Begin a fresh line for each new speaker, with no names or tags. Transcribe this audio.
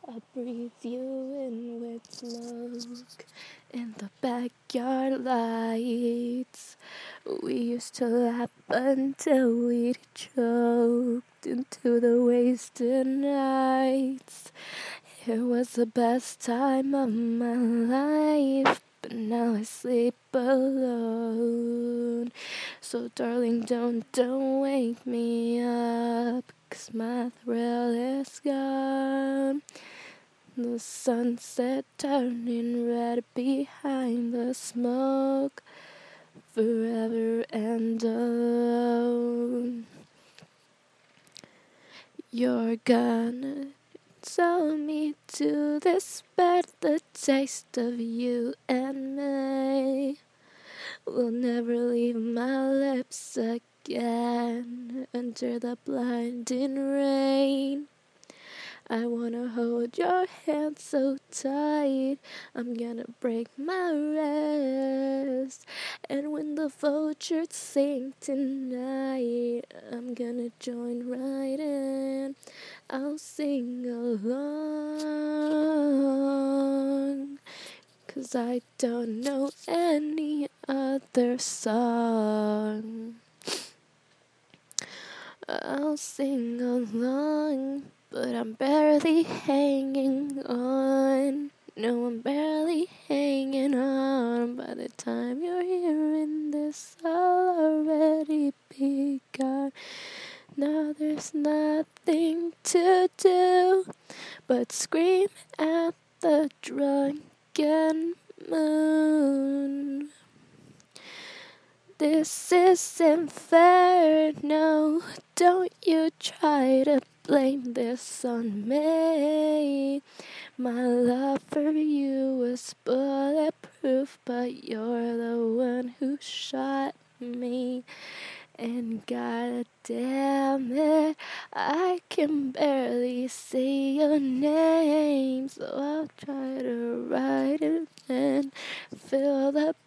I breathe you in with smoke in the backyard lights. We used to laugh until we'd choked into the wasted nights. It was the best time of my life, but now I sleep alone. So darling, don't wake me up, 'cause my thrill is gone. The sunset turning red behind the smoke, forever and alone. You're gonna tell me to despair the taste of you and me will never leave my lips again under the blinding rain. I wanna hold your hand so tight, I'm gonna break my rest. And when the vultures sing tonight, I'm gonna join right in. I'll sing along, 'cause I don't know any other song. I'll sing along, but I'm barely hanging on. No, I'm barely hanging on. By the time you're hearing this, I'll already be gone. Now there's nothing to do but scream at the drunken moon. This isn't fair, no, don't you try to blame this on me. My love for you was bulletproof, but you're the one who shot me. And god damn it, I can barely say your name, so I'll try to write it and fill the